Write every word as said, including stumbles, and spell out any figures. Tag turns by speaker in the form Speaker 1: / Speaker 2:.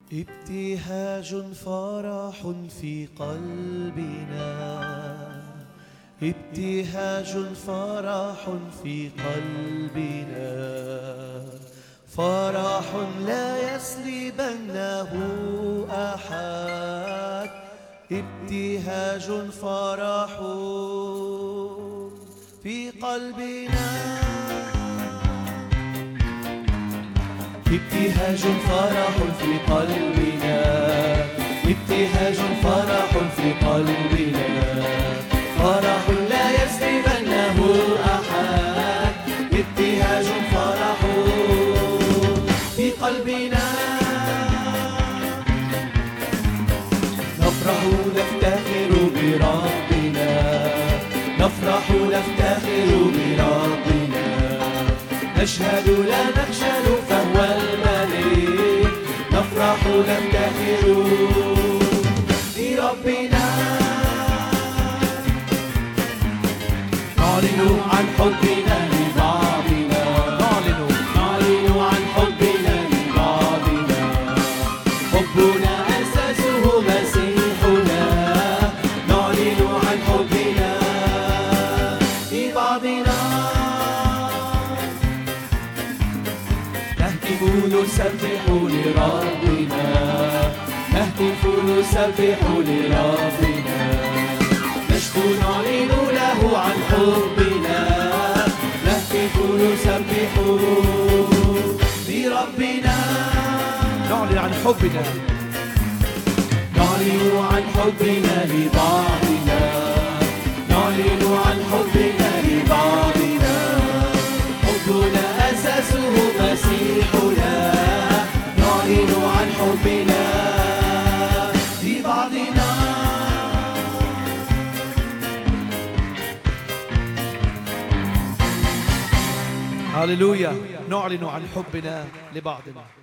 Speaker 1: ابتهاج فرح في قلبنا، ابتهاج فرح في قلبنا، فرح لا يسلبنه أحد، ابتهاج فرح في قلبنا، ابتهاج فرح في قلبنا، ابتهاج فرح في قلبنا، فرح لا يسلبنه أحد، ابتهاج فرح في قلبنا، نفرح نفتخر بربنا، نفرح نفتخر بربنا، نشهد لا نخجل فهو الملك، نفرح نفتخر بربنا، نعلن عن حبنا لبعضنا، نعلن نعلن عن حبنا لبعضنا، حبنا أساسه مسيحنا، نعلن عن حبنا لبعضنا، نهتف نسبح لربنا، نهتف نسبح لربنا، نشكو نعلن له عن حبنا، نهتف نسبح لربنا، نعلن عن حبنا، نعلن عن حبنا لبعضنا، نعلن عن حبنا لبعضنا، حبنا أساسه مسيحنا، نعلن عن حبنا لبعضنا، هللويا، نعلن عن حبنا لبعضنا.